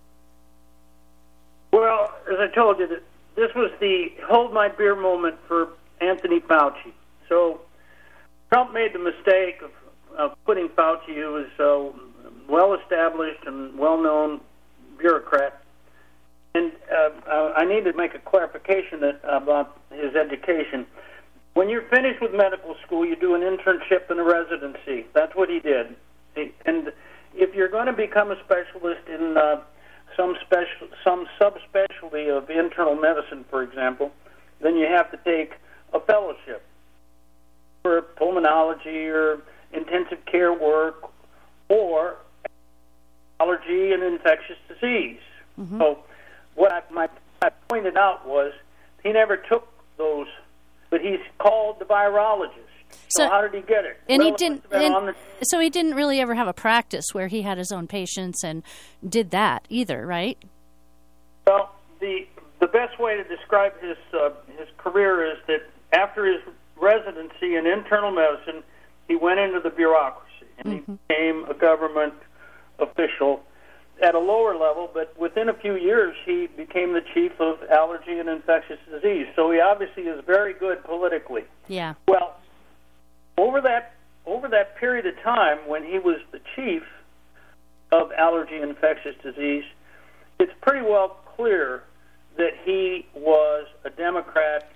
Well, as I told you, this was the hold my beer moment for Anthony Fauci. So Trump made the mistake of, of putting Fauci, who was a well-established and well-known bureaucrat. And uh, I need to make a clarification that, about his education. When you're finished with medical school, you do an internship and a residency. That's what he did. And if you're going to become a specialist in uh, some special, some subspecialty of internal medicine, for example, then you have to take a fellowship for pulmonology or intensive care work or allergy and infectious disease. Mm-hmm. So what I, my, I pointed out was he never took those, but he's called the virologist. So, so how did he get it? And well, he didn't. And, the, so he didn't really ever have a practice where he had his own patients and did that either, right? Well, the the best way to describe his uh, his career is that after his residency in internal medicine, he went into the bureaucracy and mm-hmm. he became a government official at a lower level. But within a few years, he became the chief of allergy and infectious disease. So he obviously is very good politically. Yeah. Well, over that over that period of time when he was the chief of allergy and infectious disease, it's pretty well clear that he was a Democrat.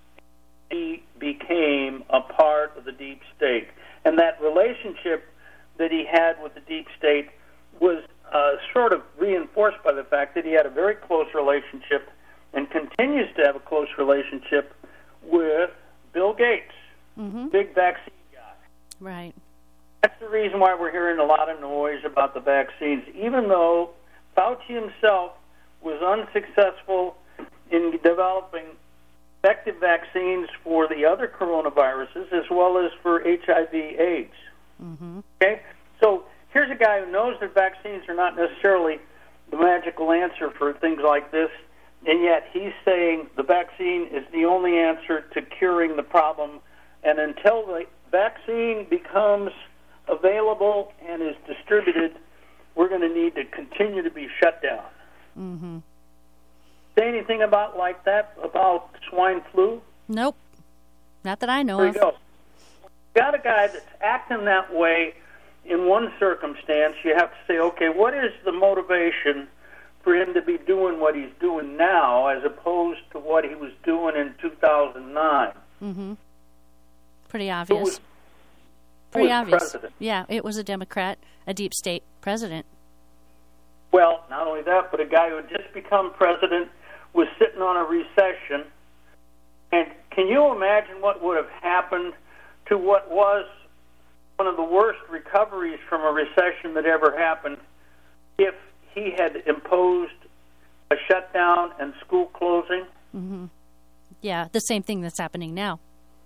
He became a part of the deep state. And that relationship that he had with the deep state was uh, sort of reinforced by the fact that he had a very close relationship and continues to have a close relationship with Bill Gates, mm-hmm. big vaccine guy. Right. That's the reason why we're hearing a lot of noise about the vaccines, even though Fauci himself was unsuccessful in developing effective vaccines for the other coronaviruses as well as for H I V AIDS. Mm-hmm. Okay? So here's a guy who knows that vaccines are not necessarily the magical answer for things like this, and yet he's saying the vaccine is the only answer to curing the problem, and until the vaccine becomes available and is distributed, we're going to need to continue to be shut down. Mm-hmm. Say anything about like that about swine flu? Nope, not that I know there of. You go. Got a guy that's acting that way in one circumstance. You have to say, okay, what is the motivation for him to be doing what he's doing now, as opposed to what he was doing in two thousand nine? Mm-hmm. Pretty obvious. Who was, who Pretty was obvious. President? Yeah, it was a Democrat, a deep state president. Well, not only that, but a guy who had just become president was sitting on a recession. And can you imagine what would have happened to what was one of the worst recoveries from a recession that ever happened if he had imposed a shutdown and school closing? Mm-hmm. Yeah, the same thing that's happening now.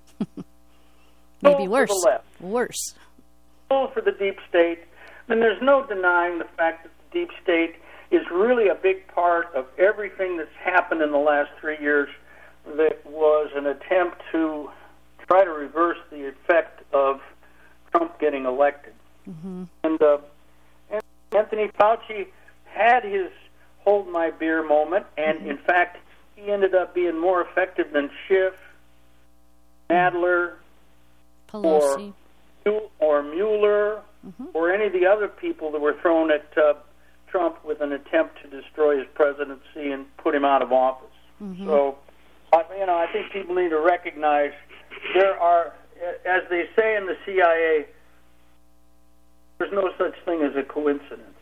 Maybe Full worse. For the left. Worse. Full for the deep state. And there's no denying the fact that the deep state is really a big part of everything that's happened in the last three years that was an attempt to try to reverse the effect of Trump getting elected. Mm-hmm. And uh, Anthony Fauci had his hold my beer moment, and mm-hmm. in fact, he ended up being more effective than Schiff, Nadler, Pelosi, or, or Mueller, mm-hmm. or any of the other people that were thrown at uh, Trump with an attempt to destroy his presidency and put him out of office. Mm-hmm. So, uh, you know, I think people need to recognize there are, as they say in the C I A, there's no such thing as a coincidence.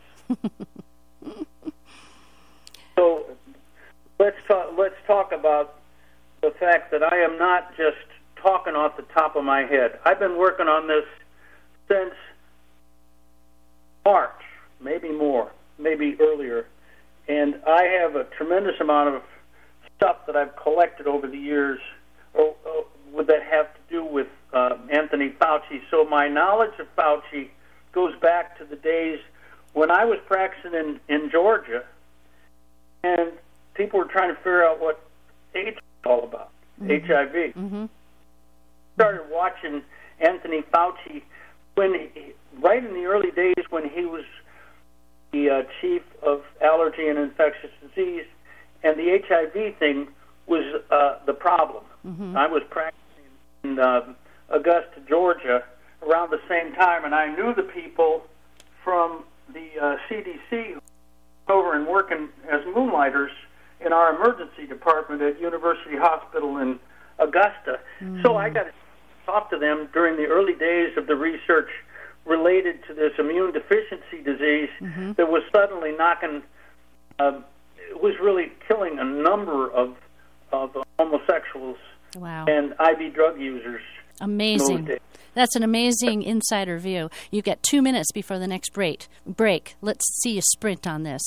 So let's talk, let's talk about the fact that I am not just talking off the top of my head. I've been working on this since March, maybe more, maybe earlier, and I have a tremendous amount of stuff that I've collected over the years or, or that have to do with uh, Anthony Fauci. So my knowledge of Fauci goes back to the days when I was practicing in, in Georgia, and people were trying to figure out what AIDS was all about, mm-hmm. H I V. Mm-hmm. Started watching Anthony Fauci when he, right in the early days when he was the uh, chief of allergy and infectious disease, and the H I V thing was uh, the problem. Mm-hmm. I was practicing in uh, Augusta, Georgia, around the same time, and I knew the people from the uh, C D C over and working as moonlighters in our emergency department at University Hospital in Augusta. Mm-hmm. So I got to talk to them during the early days of the research related to this immune deficiency disease mm-hmm. that was suddenly knocking, uh, it was really killing a number of, of homosexuals wow. and I V drug users. Amazing. That's an amazing insider view. You've got two minutes before the next break. Break. Let's see you sprint on this.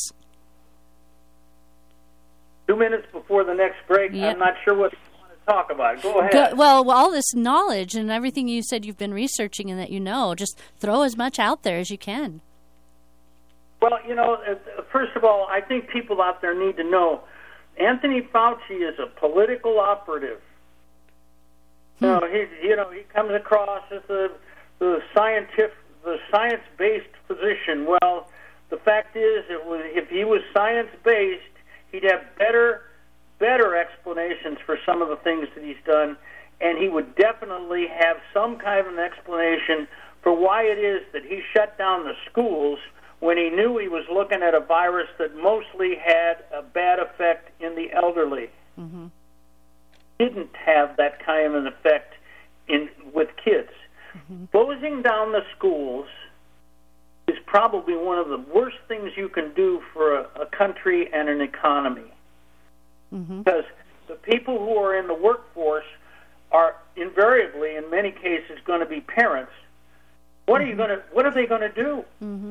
Two minutes before the next break. Yep. I'm not sure what you want to talk about. Go ahead. Go, well, well, all this knowledge and everything you said you've been researching and that you know, just throw as much out there as you can. Well, you know, uh, first of all, I think people out there need to know Anthony Fauci is a political operative. Hmm. You know, he, you know, he comes across as the the scientific, the science-based physician. Well, the fact is, it was, if he was science-based, he'd have better, better explanations for some of the things that he's done, and he would definitely have some kind of an explanation for why it is that he shut down the schools when he knew he was looking at a virus that mostly had a bad effect in the elderly. Mm-hmm. Didn't have that kind of an effect in with kids. Mm-hmm. Closing down the schools is probably one of the worst things you can do for a, a country and an economy. Mm-hmm. Because the people who are in the workforce are invariably, in many cases, going to be parents. What mm-hmm. are you going to? What are they going to do? Mm-hmm.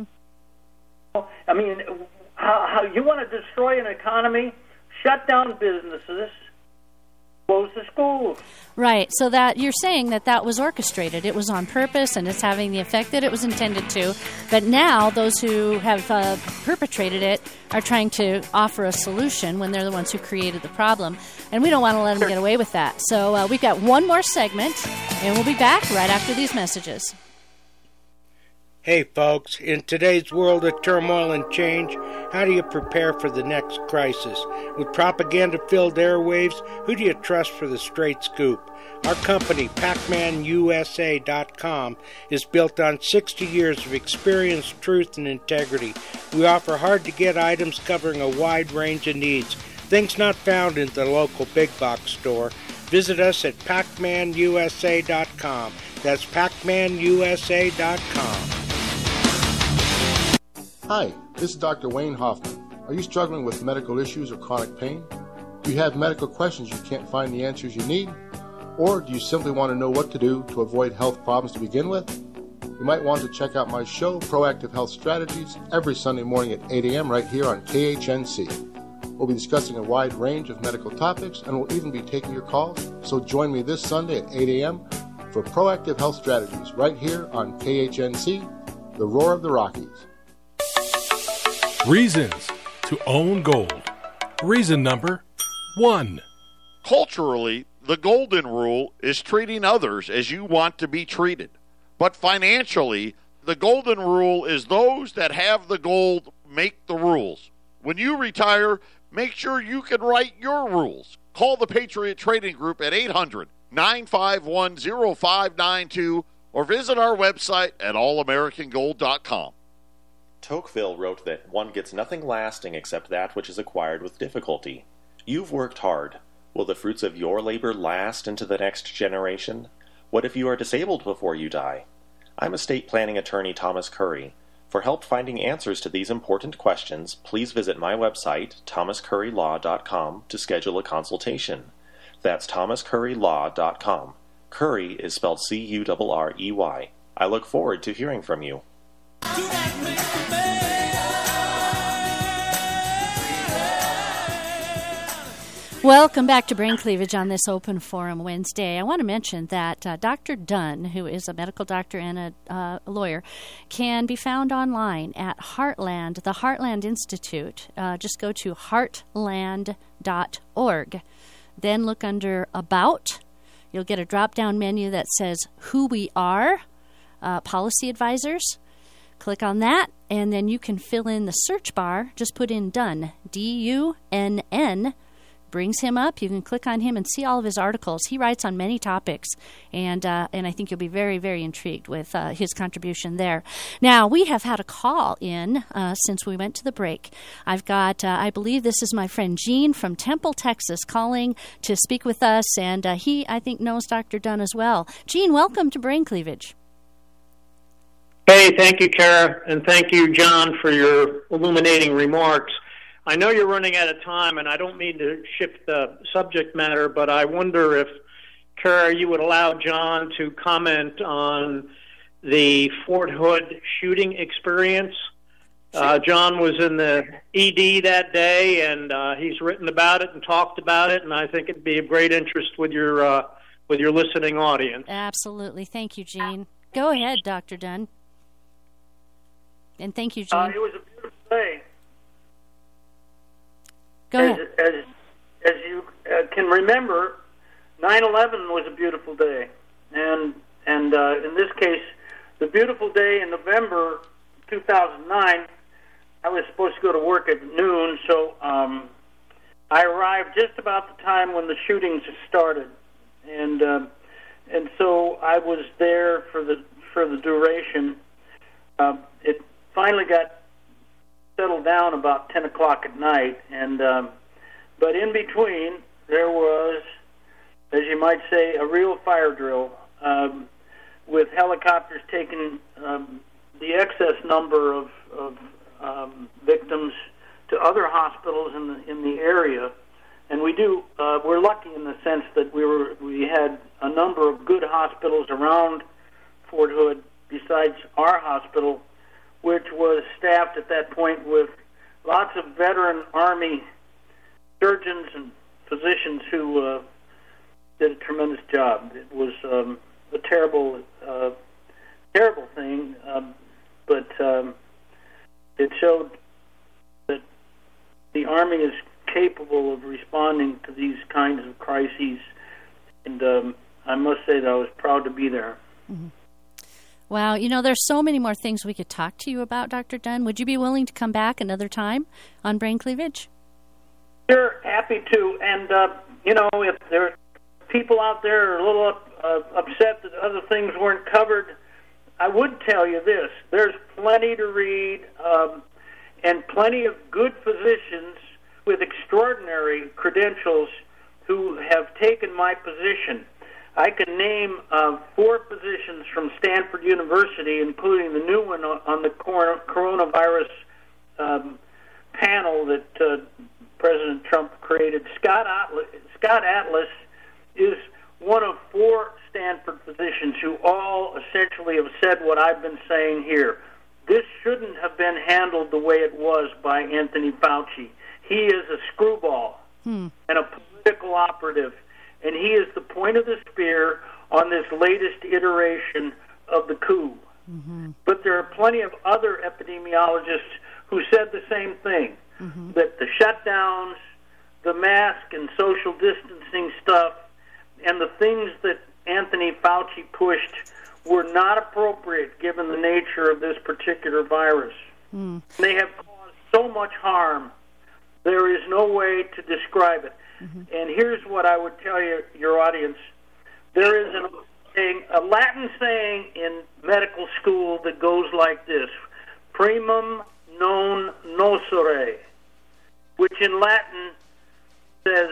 I mean, how, how you want to destroy an economy? Shut down businesses. Close the schools. Right. So that you're saying that that was orchestrated. It was on purpose, and it's having the effect that it was intended to. But now those who have uh, perpetrated it are trying to offer a solution when they're the ones who created the problem. And we don't want to let them get away with that. So uh, we've got one more segment, and we'll be back right after these messages. Hey, folks, in today's world of turmoil and change, how do you prepare for the next crisis? With propaganda-filled airwaves, who do you trust for the straight scoop? Our company, Pac Man U S A dot com, is built on sixty years of experience, truth, and integrity. We offer hard-to-get items covering a wide range of needs, things not found in the local big box store. Visit us at Pac Man U S A dot com. That's Pac Man U S A dot com. Hi, this is Doctor Wayne Hoffman. Are you struggling with medical issues or chronic pain? Do you have medical questions you can't find the answers you need? Or do you simply want to know what to do to avoid health problems to begin with? You might want to check out my show, Proactive Health Strategies, every Sunday morning at eight a.m. right here on K H N C. We'll be discussing a wide range of medical topics, and we'll even be taking your calls. So join me this Sunday at eight a.m. for Proactive Health Strategies right here on K H N C, the Roar of the Rockies. Reasons to own gold. Reason number one. Culturally, the golden rule is treating others as you want to be treated. But financially, the golden rule is those that have the gold make the rules. When you retire, make sure you can write your rules. Call the Patriot Trading Group at eight hundred, nine five one, oh five nine two or visit our website at all american gold dot com. Tocqueville wrote that one gets nothing lasting except that which is acquired with difficulty. You've worked hard. Will the fruits of your labor last into the next generation? What if you are disabled before you die? I'm estate planning attorney Thomas Curry. For help finding answers to these important questions, please visit my website, thomas curry law dot com, to schedule a consultation. That's thomas curry law dot com. Curry is spelled C U R R E Y. I look forward to hearing from you. Welcome back to Brain Cleavage on this Open Forum Wednesday. I want to mention that uh, Doctor Dunn, who is a medical doctor and a uh, lawyer, can be found online at Heartland, the Heartland Institute. Uh, just go to heartland dot org. Then look under About. You'll get a drop-down menu that says Who We Are. uh, Policy Advisors. Click on that, and then you can fill in the search bar. Just put in Dunn, D U N N, brings him up. You can click on him and see all of his articles. He writes on many topics, and uh, and I think you'll be very, very intrigued with uh, his contribution there. Now, we have had a call in uh, since we went to the break. I've got, uh, I believe this is my friend Gene from Temple, Texas, calling to speak with us, and uh, he, I think, knows Doctor Dunn as well. Gene, welcome to Brain Cleavage. Hey, thank you, Kara, and thank you, John, for your illuminating remarks. I know you're running out of time, and I don't mean to shift the subject matter, but I wonder if, Kara, you would allow John to comment on the Fort Hood shooting experience. Uh, John was in the E D that day, and uh, he's written about it and talked about it, and I think it'd be of great interest with your uh, with your listening audience. Absolutely. Thank you, Gene. Go ahead, Doctor Dunn. And thank you, Gene. Uh, it was a beautiful day. Go as, ahead. As, as you uh, can remember, nine eleven was a beautiful day. And and uh, in this case, the beautiful day in November two thousand nine, I was supposed to go to work at noon, so um, I arrived just about the time when the shootings started. And uh, and so I was there for the, for the duration. Uh, it finally got settled down about ten o'clock at night, and um, but in between there was, as you might say, a real fire drill um, with helicopters taking um, the excess number of, of um, victims to other hospitals in the in the area, and we do uh, we're lucky in the sense that we were we had a number of good hospitals around Fort Hood besides our hospital, which was staffed at that point with lots of veteran Army surgeons and physicians who uh, did a tremendous job. It was um, a terrible, uh, terrible thing, um, but um, it showed that the Army is capable of responding to these kinds of crises, and um, I must say that I was proud to be there. Mm-hmm. Wow, you know, there's so many more things we could talk to you about, Doctor Dunn. Would you be willing to come back another time on Brain Cleavage? Sure, happy to. And, uh, you know, if there are people out there who are a little up, uh, upset that other things weren't covered, I would tell you this. There's plenty to read um, and plenty of good physicians with extraordinary credentials who have taken my position. I can name uh, four physicians from Stanford University, including the new one on the coronavirus um, panel that uh, President Trump created. Scott Atlas, Scott Atlas is one of four Stanford physicians who all essentially have said what I've been saying here. This shouldn't have been handled the way it was by Anthony Fauci. He is a screwball hmm. and a political operative. And he is the point of the spear on this latest iteration of the coup. Mm-hmm. But there are plenty of other epidemiologists who said the same thing, mm-hmm. that the shutdowns, the mask and social distancing stuff, and the things that Anthony Fauci pushed were not appropriate given the nature of this particular virus. Mm. They have caused so much harm, there is no way to describe it. Mm-hmm. And here's what I would tell you, your audience. There is a, saying, a Latin saying in medical school that goes like this: primum non nocere, which in Latin says,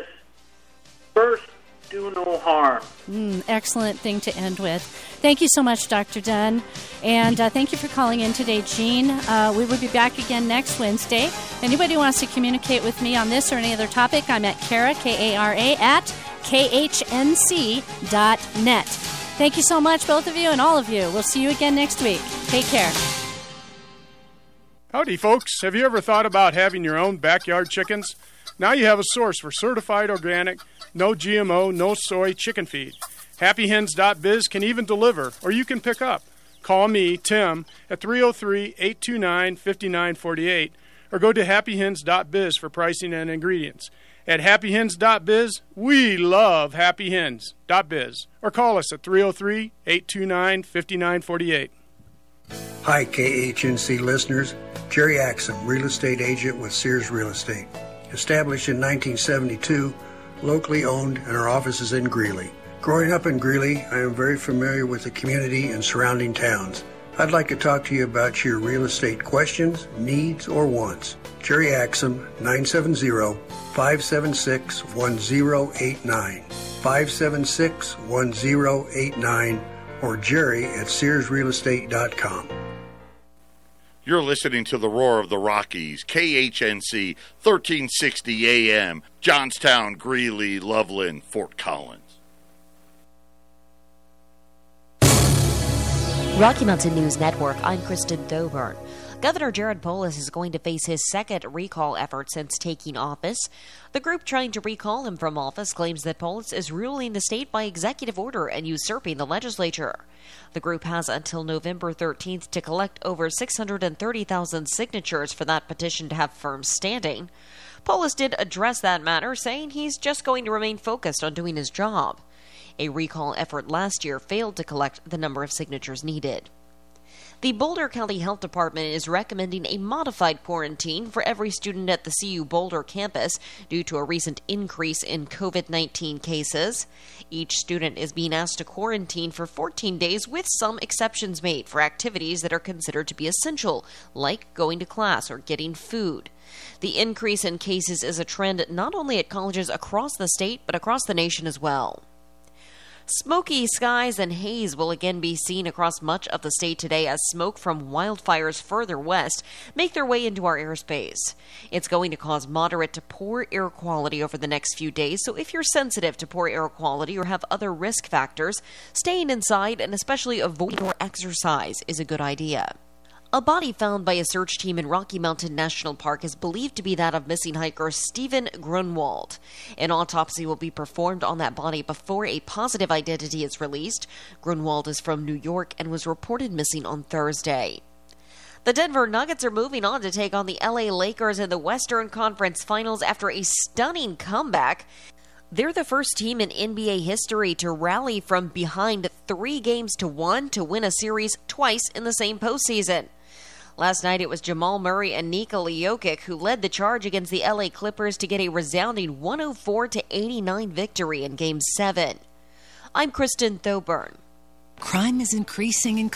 first do no harm. Mm, excellent thing to end with. Thank you so much, Doctor Dunn. And uh, thank you for calling in today, Gene. Uh, we will be back again next Wednesday. If anybody wants to communicate with me on this or any other topic, I'm at Kara, K A R A, at K H N C dot net. Thank you so much, both of you and all of you. We'll see you again next week. Take care. Howdy, folks. Have you ever thought about having your own backyard chickens? Now you have a source for certified organic, no G M O, no soy chicken feed. Happy Hens dot biz can even deliver, or you can pick up. Call me, Tim, at three oh three, eight two nine, five nine four eight, or go to Happy Hens dot biz for pricing and ingredients. At Happy Hens dot biz, we love Happy Hens dot biz, or call us at three oh three, eight two nine, five nine four eight. Hi, K H N C listeners. Jerry Axum, real estate agent with Sears Real Estate. Established in nineteen seventy-two, locally owned, and our office is in Greeley. Growing up in Greeley, I am very familiar with the community and surrounding towns. I'd like to talk to you about your real estate questions, needs, or wants. Jerry Axum, nine seven zero, five seven six, one zero eight nine, five seven six, one zero eight nine, or Jerry at Sears Real Estate dot com. You're listening to the Roar of the Rockies, K H N C, thirteen sixty A M, Johnstown, Greeley, Loveland, Fort Collins. Rocky Mountain News Network, I'm Kristen Thoburn. Governor Jared Polis is going to face his second recall effort since taking office. The group trying to recall him from office claims that Polis is ruling the state by executive order and usurping the legislature. The group has until November thirteenth to collect over six hundred thirty thousand signatures for that petition to have firm standing. Polis did address that matter, saying he's just going to remain focused on doing his job. A recall effort last year failed to collect the number of signatures needed. The Boulder County Health Department is recommending a modified quarantine for every student at the C U Boulder campus due to a recent increase in COVID nineteen cases. Each student is being asked to quarantine for fourteen days with some exceptions made for activities that are considered to be essential, like going to class or getting food. The increase in cases is a trend not only at colleges across the state, but across the nation as well. Smoky skies and haze will again be seen across much of the state today as smoke from wildfires further west make their way into our airspace. It's going to cause moderate to poor air quality over the next few days, so if you're sensitive to poor air quality or have other risk factors, staying inside and especially avoiding outdoor exercise is a good idea. A body found by a search team in Rocky Mountain National Park is believed to be that of missing hiker Stephen Grunwald. An autopsy will be performed on that body before a positive identity is released. Grunwald is from New York and was reported missing on Thursday. The Denver Nuggets are moving on to take on the L A Lakers in the Western Conference Finals after a stunning comeback. They're the first team in N B A history to rally from behind three games to one to win a series twice in the same postseason. Last night it was Jamal Murray and Nikola Jokic who led the charge against the L A Clippers to get a resounding one oh four to eighty-nine victory in Game seven. I'm Kristen Thoburn. Crime is increasing in